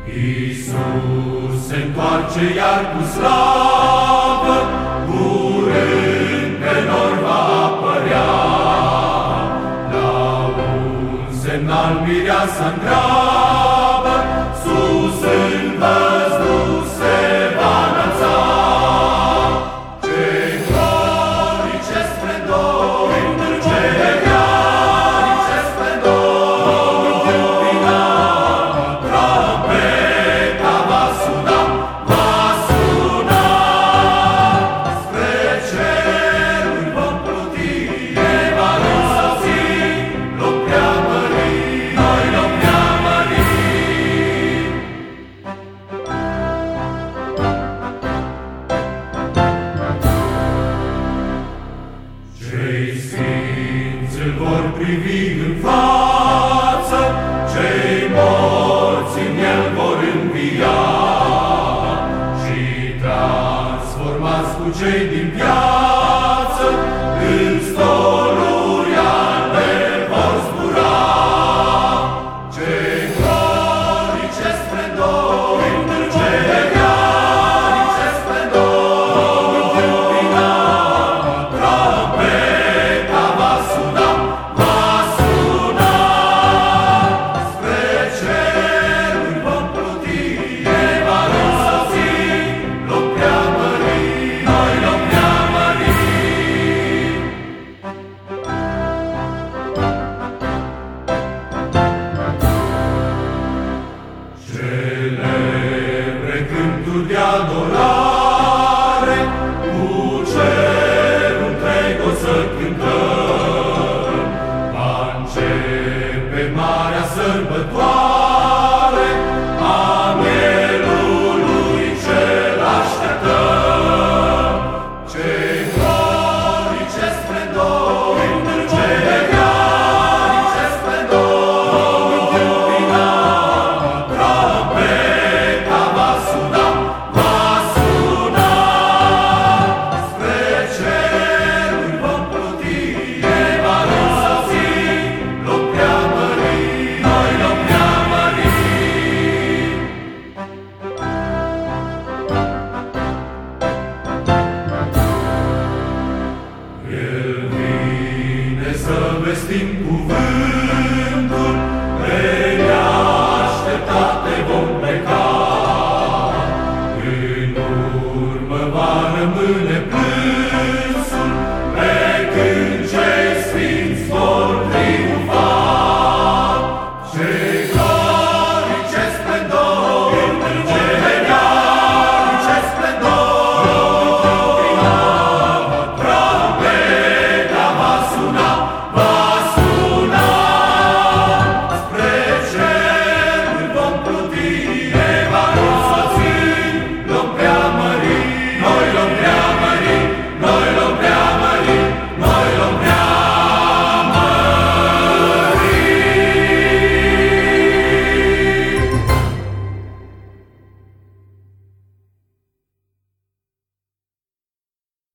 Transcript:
Iisus se întoarce iar cu slavă, curând pe nor va apărea. La un semnal mireasa întreabă, sus în văzduh se va înălța. Ce glorice splendor, ce glorice splendor, întâmpina, trompeta va suna, spre ceruri vom pluti, ne va însoți, l-om preamărit, noi l-om preamărit. Cei sfinți îl vor privi în față, cei morți în el vor învia și transformați cu cei din viață în stoluri albe vor zbura. Ce glorice splendor, ce glorice splendor, întâmpina, trompeta va suna, spre ceruri vom pluti, ne va însoți, l-om preamărit, noi l-om preamărit. Cele